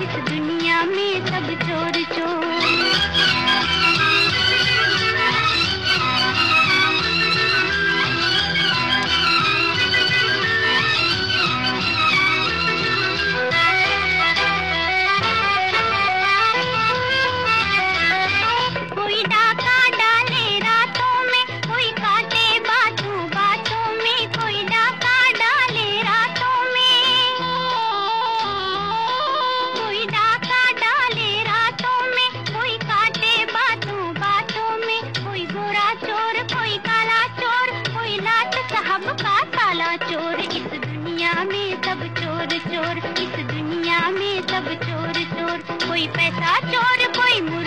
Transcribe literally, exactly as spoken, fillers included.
इस दुनिया में सब चोर चोर। कोई डाका डाले रातों में, कोई काटे बातों बातों में, कोई डाका डाले रातों में, कोई डाका डाले रातों में, कोई काटे बातों बातों में, कोई गोरा चोर कोई काला चोर, कोई लाट साहब का काला चोर। इस दुनिया में सब चोर चोर, इस दुनिया में सब चोर चोर। कोई पैसा चोर कोई